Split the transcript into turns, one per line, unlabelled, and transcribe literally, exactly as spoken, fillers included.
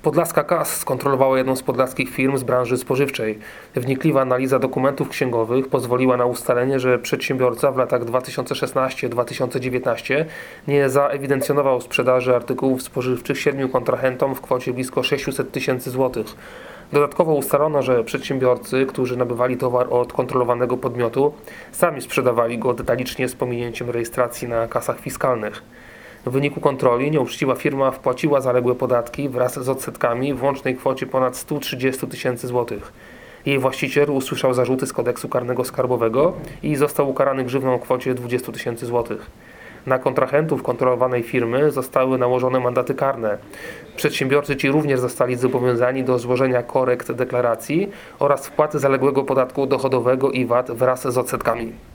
Podlaska K A S skontrolowała jedną z podlaskich firm z branży spożywczej. Wnikliwa analiza dokumentów księgowych pozwoliła na ustalenie, że przedsiębiorca w latach dwa tysiące szesnastym do dwa tysiące dziewiętnastego nie zaewidencjonował sprzedaży artykułów spożywczych siedmiu kontrahentom w kwocie blisko sześćset tysięcy złotych. Dodatkowo ustalono, że przedsiębiorcy, którzy nabywali towar od kontrolowanego podmiotu, sami sprzedawali go detalicznie z pominięciem rejestracji na kasach fiskalnych. W wyniku kontroli nieuczciwa firma wpłaciła zaległe podatki wraz z odsetkami w łącznej kwocie ponad sto trzydzieści tysięcy złotych. Jej właściciel usłyszał zarzuty z kodeksu karnego skarbowego i został ukarany grzywną w kwocie dwadzieścia tysięcy złotych. Na kontrahentów kontrolowanej firmy zostały nałożone mandaty karne. Przedsiębiorcy ci również zostali zobowiązani do złożenia korekt deklaracji oraz wpłaty zaległego podatku dochodowego i V A T wraz z odsetkami.